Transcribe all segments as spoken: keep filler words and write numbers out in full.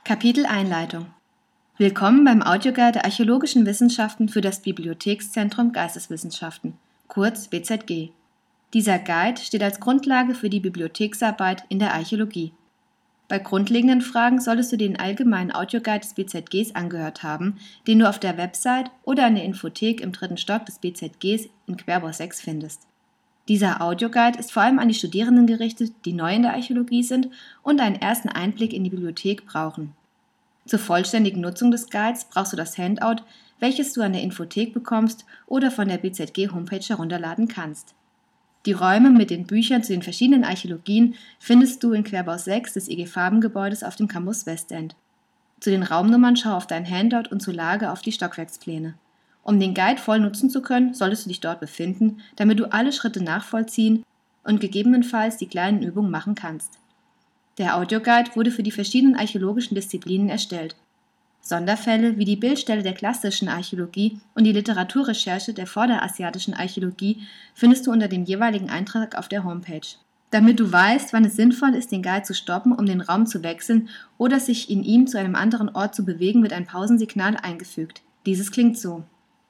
Kapitel Einleitung. Willkommen beim Audioguide der Archäologischen Wissenschaften für das Bibliothekszentrum Geisteswissenschaften, kurz B Z G. Dieser Guide steht als Grundlage für die Bibliotheksarbeit in der Archäologie. Bei grundlegenden Fragen solltest du den allgemeinen Audioguide des B Z Gs angehört haben, den du auf der Website oder in der Infothek im dritten Stock des B Z Gs in Querbau sechs findest. Dieser Audioguide ist vor allem an die Studierenden gerichtet, die neu in der Archäologie sind und einen ersten Einblick in die Bibliothek brauchen. Zur vollständigen Nutzung des Guides brauchst du das Handout, welches du an der Infothek bekommst oder von der B Z G-Homepage herunterladen kannst. Die Räume mit den Büchern zu den verschiedenen Archäologien findest du in Querbau sechs des I G Farbengebäudes auf dem Campus Westend. Zu den Raumnummern schau auf dein Handout und zur Lage auf die Stockwerkspläne. Um den Guide voll nutzen zu können, solltest du dich dort befinden, damit du alle Schritte nachvollziehen und gegebenenfalls die kleinen Übungen machen kannst. Der Audioguide wurde für die verschiedenen archäologischen Disziplinen erstellt. Sonderfälle wie die Bildstelle der klassischen Archäologie und die Literaturrecherche der vorderasiatischen Archäologie findest du unter dem jeweiligen Eintrag auf der Homepage. Damit du weißt, wann es sinnvoll ist, den Guide zu stoppen, um den Raum zu wechseln oder sich in ihm zu einem anderen Ort zu bewegen, wird ein Pausensignal eingefügt. Dieses klingt so.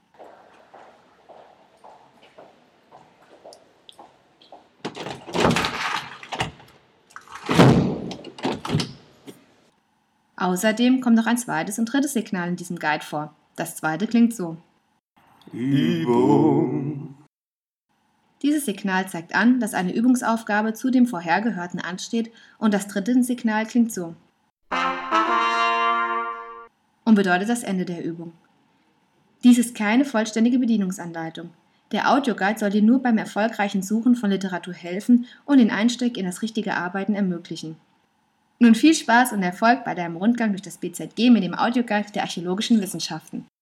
Außerdem kommt noch ein zweites und drittes Signal in diesem Guide vor. Das zweite klingt so. Übung. Dieses Signal zeigt an, dass eine Übungsaufgabe zu dem vorhergehörten ansteht, und das dritte Signal klingt so und bedeutet das Ende der Übung. Dies ist keine vollständige Bedienungsanleitung. Der Audioguide soll dir nur beim erfolgreichen Suchen von Literatur helfen und den Einstieg in das richtige Arbeiten ermöglichen. Nun viel Spaß und Erfolg bei deinem Rundgang durch das B Z G mit dem Audioguide der Archäologischen Wissenschaften.